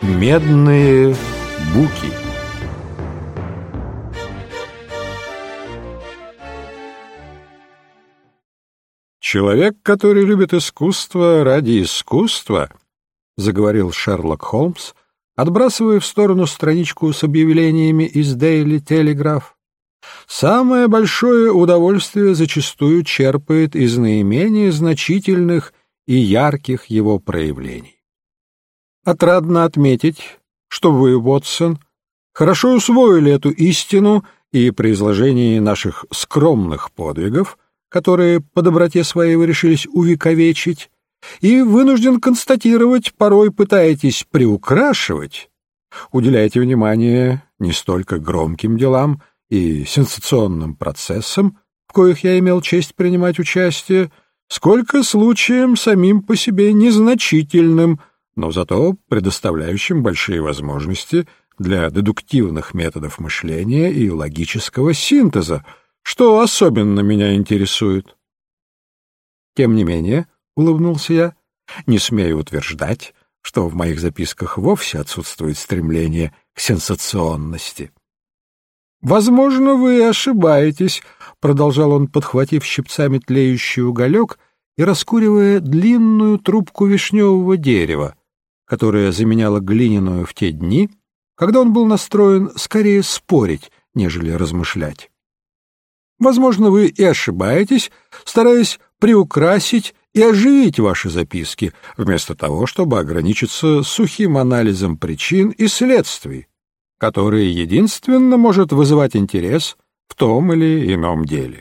Медные буки. «Человек, который любит искусство ради искусства», — заговорил Шерлок Холмс, отбрасывая в сторону страничку с объявлениями из Daily Telegraph, «самое большое удовольствие зачастую черпает из наименее значительных и ярких его проявлений. Отрадно отметить, что вы, Уотсон, хорошо усвоили эту истину и при изложении наших скромных подвигов, которые по доброте своей вы решились увековечить, и вынужден констатировать, порой пытаетесь приукрашивать, уделяете внимание не столько громким делам и сенсационным процессам, в коих я имел честь принимать участие, сколько случаям самим по себе незначительным, но зато предоставляющим большие возможности для дедуктивных методов мышления и логического синтеза, что особенно меня интересует. Тем не менее, — улыбнулся я, — не смею утверждать, что в моих записках вовсе отсутствует стремление к сенсационности. «Возможно, вы ошибаетесь», — продолжал он, подхватив щипцами тлеющий уголек и раскуривая длинную трубку вишневого дерева, которая заменяла глиняную в те дни, когда он был настроен скорее спорить, нежели размышлять. Возможно, вы и ошибаетесь, стараясь приукрасить и оживить ваши записки, вместо того, чтобы ограничиться сухим анализом причин и следствий, который единственно может вызывать интерес в том или ином деле.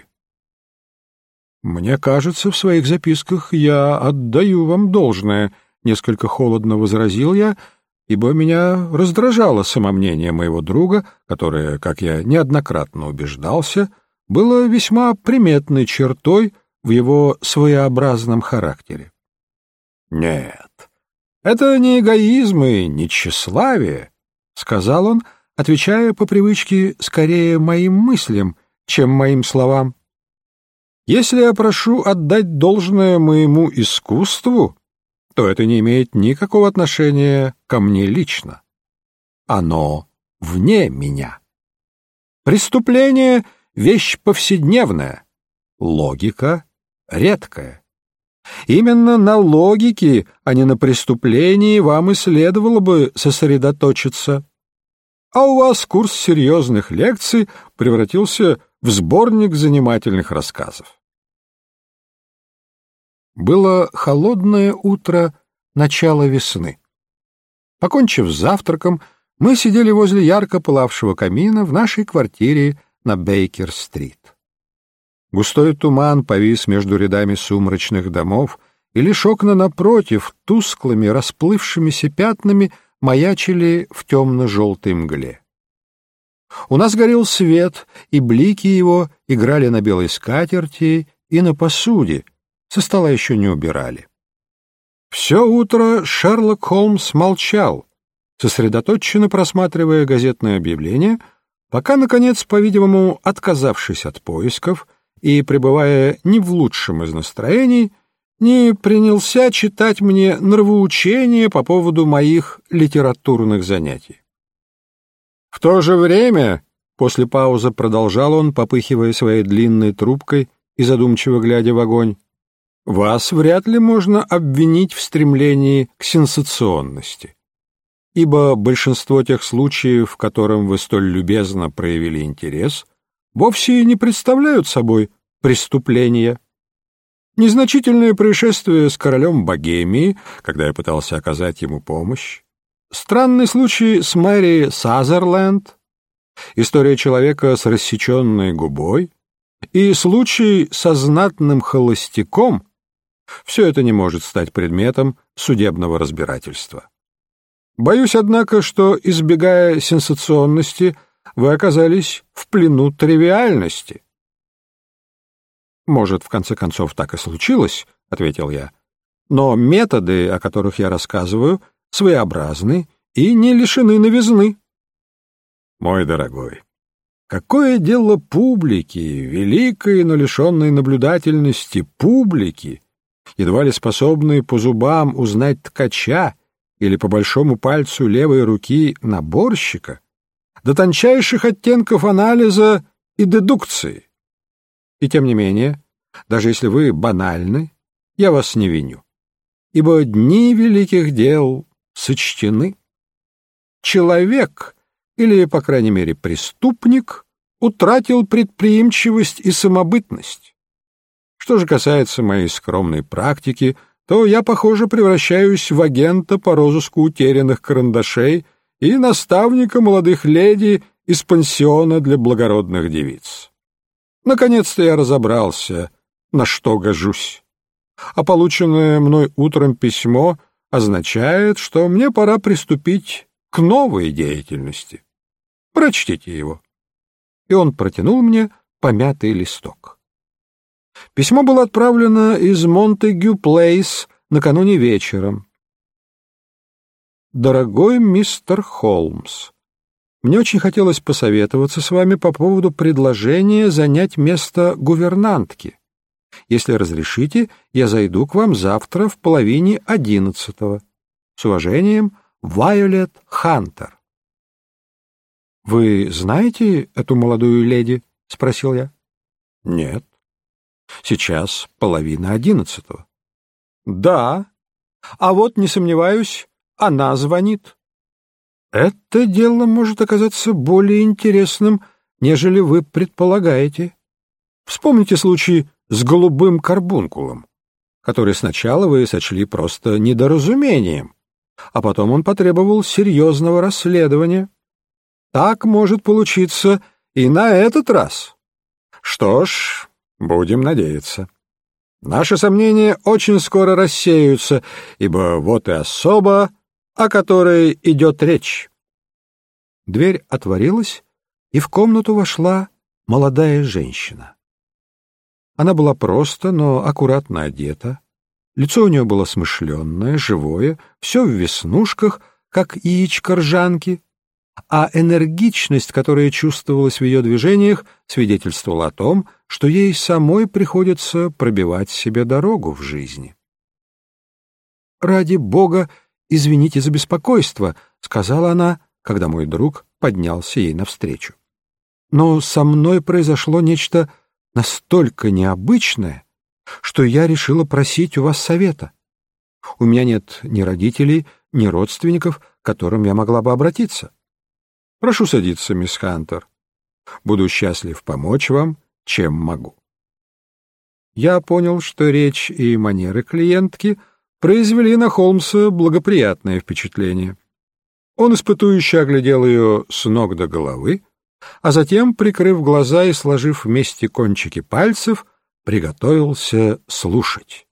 «Мне кажется, в своих записках я отдаю вам должное», — несколько холодно возразил я, ибо меня раздражало самомнение моего друга, которое, как я неоднократно убеждался, было весьма приметной чертой в его своеобразном характере. «Нет, это не эгоизм и не тщеславие», — сказал он, отвечая по привычке скорее моим мыслям, чем моим словам. «Если я прошу отдать должное моему искусству, то это не имеет никакого отношения ко мне лично. Оно вне меня. Преступление — вещь повседневная, логика — редкая. Именно на логике, а не на преступлении вам и следовало бы сосредоточиться. А у вас курс серьезных лекций превратился в сборник занимательных рассказов». Было холодное утро начала весны. Покончив с завтраком, мы сидели возле ярко пылавшего камина в нашей квартире на Бейкер-стрит. Густой туман повис между рядами сумрачных домов, и лишь окна напротив тусклыми расплывшимися пятнами маячили в темно-желтой мгле. У нас горел свет, и блики его играли на белой скатерти и на посуде, со стола еще не убирали. Все утро Шерлок Холмс молчал, сосредоточенно просматривая газетные объявления, пока, наконец, по-видимому, отказавшись от поисков и пребывая не в лучшем из настроений, не принялся читать мне нравоучения по поводу моих литературных занятий. В то же время, после паузы продолжал он, попыхивая своей длинной трубкой и задумчиво глядя в огонь, вас вряд ли можно обвинить в стремлении к сенсационности, ибо большинство тех случаев, в которым вы столь любезно проявили интерес, вовсе не представляют собой преступления. Незначительное происшествие с королем Богемии, когда я пытался оказать ему помощь, странный случай с Мэри Сазерленд, история человека с рассеченной губой и случай со знатным холостяком — все это не может стать предметом судебного разбирательства. Боюсь, однако, что, избегая сенсационности, вы оказались в плену тривиальности. «Может, в конце концов, так и случилось», — ответил я, «но методы, о которых я рассказываю, своеобразны и не лишены новизны». «Мой дорогой, какое дело публики, великой, но лишенной наблюдательности публики, едва ли способные по зубам узнать ткача, или по большому пальцу левой руки наборщика до тончайших оттенков анализа и дедукции. И тем не менее, даже если вы банальны, я вас не виню, ибо дни великих дел сочтены. Человек, или, по крайней мере, преступник, утратил предприимчивость и самобытность. Что же касается моей скромной практики, то я, похоже, превращаюсь в агента по розыску утерянных карандашей и наставника молодых леди из пансиона для благородных девиц. Наконец-то я разобрался, на что гожусь. А полученное мной утром письмо означает, что мне пора приступить к новой деятельности. Прочтите его. И он протянул мне помятый листок. Письмо было отправлено из Монтегю-Плейс накануне вечером. «Дорогой мистер Холмс, мне очень хотелось посоветоваться с вами по поводу предложения занять место гувернантки. Если разрешите, я зайду к вам завтра в 10:30. С уважением, Вайолет Хантер». «Вы знаете эту молодую леди?» — спросил я. «Нет. Сейчас 10:30. «Да. А вот, не сомневаюсь, она звонит». «Это дело может оказаться более интересным, нежели вы предполагаете. Вспомните случай с голубым карбункулом, который сначала вы сочли просто недоразумением, а потом он потребовал серьезного расследования. Так может получиться и на этот раз. Что ж, будем надеяться. Наши сомнения очень скоро рассеются, ибо вот и особа, о которой идет речь». Дверь отворилась, и в комнату вошла молодая женщина. Она была просто, но аккуратно одета. Лицо у нее было смышленное, живое, все в веснушках, как яичко ржанки, а энергичность, которая чувствовалась в ее движениях, свидетельствовала о том, что ей самой приходится пробивать себе дорогу в жизни. «Ради Бога, извините за беспокойство», — сказала она, когда мой друг поднялся ей навстречу. «Но со мной произошло нечто настолько необычное, что я решила просить у вас совета. У меня нет ни родителей, ни родственников, к которым я могла бы обратиться. Прошу садиться, мисс Хантер. Буду счастлив помочь вам, чем могу». Я понял, что речь и манеры клиентки произвели на Холмса благоприятное впечатление. Он испытующе оглядел ее с ног до головы, а затем, прикрыв глаза и сложив вместе кончики пальцев, приготовился слушать.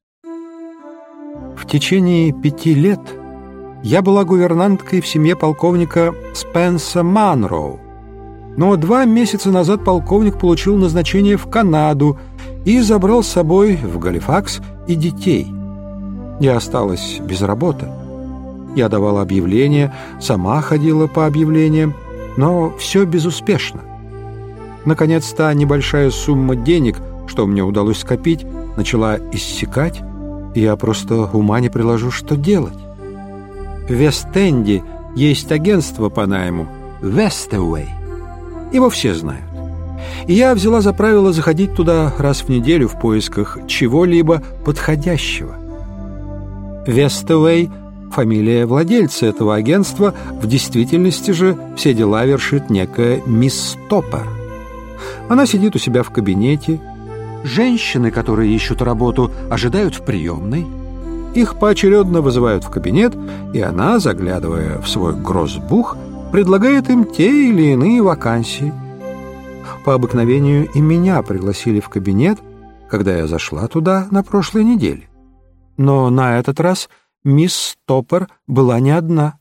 В течение 5 лет я была гувернанткой в семье полковника Спенса Манроу, но 2 месяца назад полковник получил назначение в Канаду и забрал с собой в Галифакс и детей. Я осталась без работы. Я давала объявления, сама ходила по объявлениям, но все безуспешно. Наконец, та небольшая сумма денег, что мне удалось скопить, начала иссякать, и я просто ума не приложу, что делать. В Вест-Энде есть агентство по найму Вестауэй. Его все знают. И я взяла за правило заходить туда раз в неделю в поисках чего-либо подходящего. Вестауэй — фамилия владельца этого агентства, в действительности же все дела вершит некая мисс Стоппер. Она сидит у себя в кабинете. Женщины, которые ищут работу, ожидают в приемной. Их поочередно вызывают в кабинет, и она, заглядывая в свой гроссбух, предлагает им те или иные вакансии. По обыкновению и меня пригласили в кабинет, когда я зашла туда на прошлой неделе. Но на этот раз мисс Стоппер была не одна.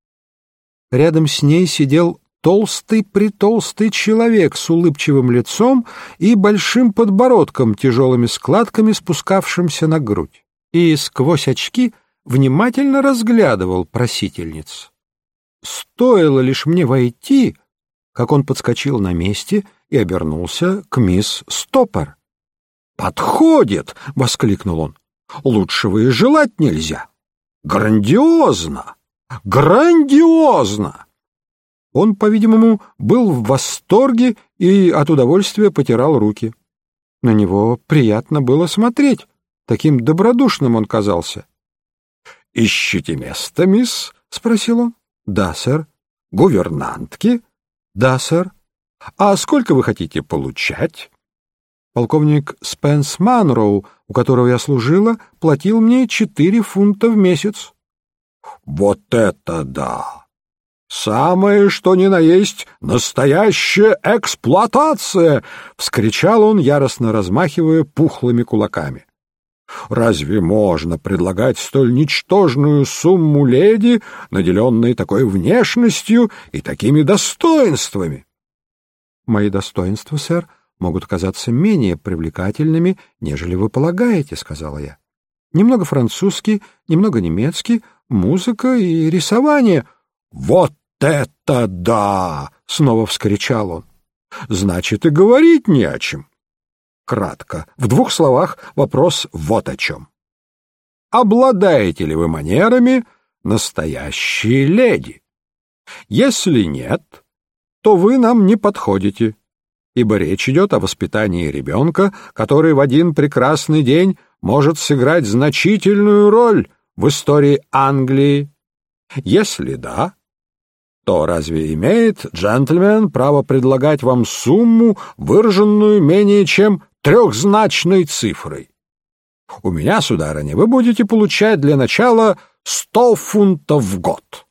Рядом с ней сидел толстый-притолстый человек с улыбчивым лицом и большим подбородком, тяжелыми складками, спускавшимся на грудь, и сквозь очки внимательно разглядывал просительниц. Стоило лишь мне войти, как он подскочил на месте и обернулся к мисс Стоппер. «Подходит!» — воскликнул он. «Лучшего и желать нельзя! Грандиозно! Грандиозно! Он, по-видимому, был в восторге и от удовольствия потирал руки. На него приятно было смотреть. Таким добродушным он казался. — Ищете место, мисс? — спросил он. — Да, сэр. — Гувернантки? — Да, сэр. — А сколько вы хотите получать? Полковник Спенс Манроу, у которого я служила, платил мне 4 фунта в месяц. — Вот это да! Самое, что ни на есть, настоящая эксплуатация! — вскричал он, яростно размахивая пухлыми кулаками. — Разве можно предлагать столь ничтожную сумму леди, наделенной такой внешностью и такими достоинствами? — Мои достоинства, сэр, могут казаться менее привлекательными, нежели вы полагаете, — сказала я. Немного французский, немного немецкий, музыка и рисование. — Вот это да! — снова вскричал он. — Значит, и говорить не о чем. Кратко, в 2 словах вопрос вот о чем. Обладаете ли вы манерами настоящей леди? Если нет, то вы нам не подходите, ибо речь идет о воспитании ребенка, который в один прекрасный день может сыграть значительную роль в истории Англии. Если да, то разве имеет джентльмен право предлагать вам сумму, выраженную менее чем 3-значной цифрой? У меня, сударыня, вы будете получать для начала 100 фунтов в год.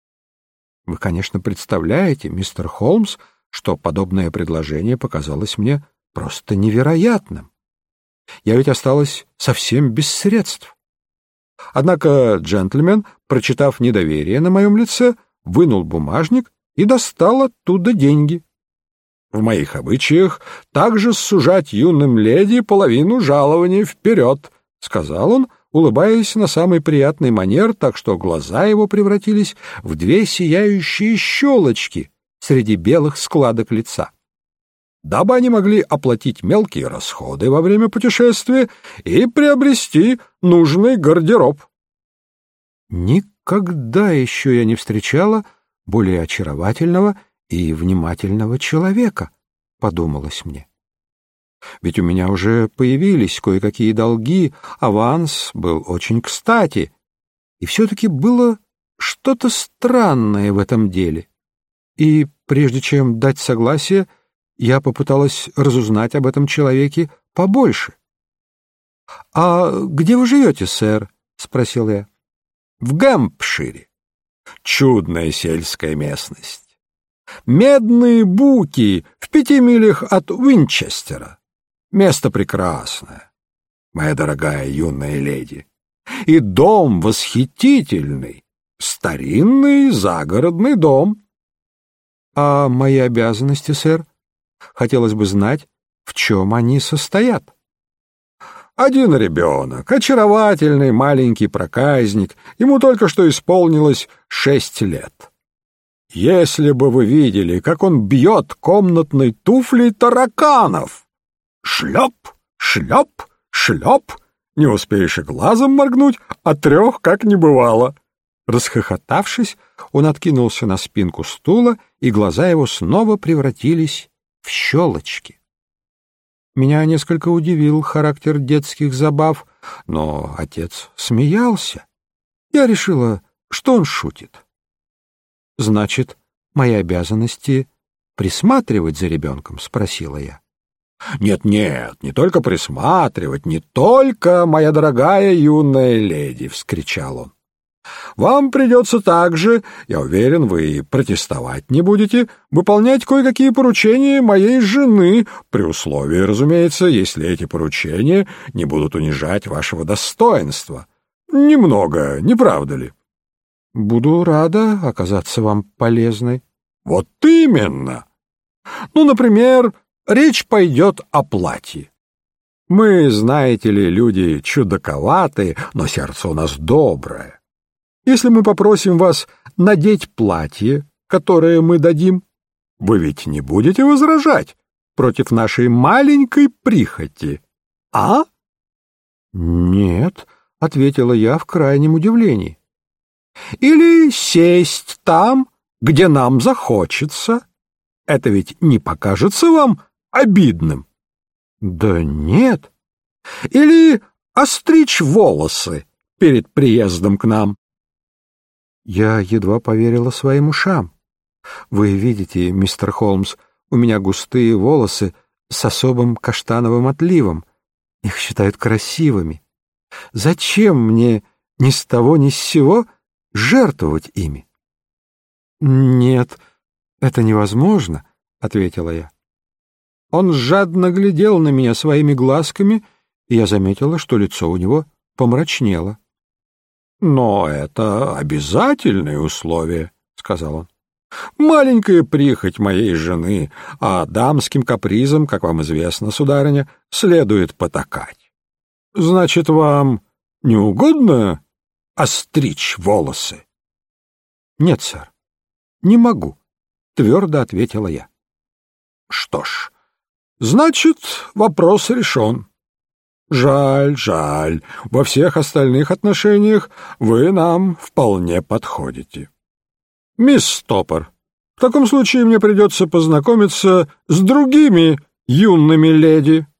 Вы, конечно, представляете, мистер Холмс, что подобное предложение показалось мне просто невероятным. Я ведь осталась совсем без средств. Однако джентльмен, прочитав недоверие на моем лице, вынул бумажник и достал оттуда деньги. В моих обычаях также сужать юным леди половину жалования вперед, — сказал он, улыбаясь на самый приятный манер, так что глаза его превратились в 2 сияющие щелочки среди белых складок лица, дабы они могли оплатить мелкие расходы во время путешествия и приобрести нужный гардероб. Никогда еще я не встречала более очаровательного и внимательного человека, — подумалось мне. Ведь у меня уже появились кое-какие долги, аванс был очень кстати, и все-таки было что-то странное в этом деле. И прежде чем дать согласие, я попыталась разузнать об этом человеке побольше. — А где вы живете, сэр? — спросил я. — В Гэмпшире. Чудная сельская местность. Медные буки в 5 милях от Уинчестера. Место прекрасное, моя дорогая юная леди. И дом восхитительный, старинный загородный дом. — А мои обязанности, сэр? Хотелось бы знать, в чем они состоят. Один ребенок, очаровательный маленький проказник, ему только что исполнилось 6 лет. Если бы вы видели, как он бьет комнатной туфлей тараканов! Шлеп, шлеп, шлеп, не успеешь и глазом моргнуть, а 3 как не бывало. Расхохотавшись, он откинулся на спинку стула, и глаза его снова превратились в щелочки. Меня несколько удивил характер детских забав, но отец смеялся. Я решила, что он шутит. — Значит, мои обязанности присматривать за ребенком? — спросила я. — Нет-нет, не только присматривать, не только, моя дорогая юная леди, — вскричал он. Вам придется также, я уверен, вы протестовать не будете, выполнять кое-какие поручения моей жены, при условии, разумеется, если эти поручения не будут унижать вашего достоинства. Немного, не правда ли? — Буду рада оказаться вам полезной. — Вот именно! Ну, например, речь пойдет о платье. Мы, знаете ли, люди чудаковатые, но сердце у нас доброе. Если мы попросим вас надеть платье, которое мы дадим, вы ведь не будете возражать против нашей маленькой прихоти, а? — Нет, — ответила я в крайнем удивлении. или сесть там, где нам захочется. Это ведь не покажется вам обидным? Да нет. Или остричь волосы перед приездом к нам? Я едва поверила своим ушам. Вы видите, мистер Холмс, у меня густые волосы с особым каштановым отливом. Их считают красивыми. Зачем мне ни с того ни с сего жертвовать ими? Нет, это невозможно, — ответила я. Он жадно глядел на меня своими глазками, и я заметила, что лицо у него помрачнело. — Но это обязательное условие, — сказал он. — Маленькая прихоть моей жены, а дамским капризам, как вам известно, сударыня, следует потакать. Значит, вам не угодно остричь волосы? — Нет, сэр, не могу, — твердо ответила я. — Что ж, значит, вопрос решен. Жаль, жаль, во всех остальных отношениях вы нам вполне подходите. Мисс Стоппер, в таком случае мне придется познакомиться с другими юными леди.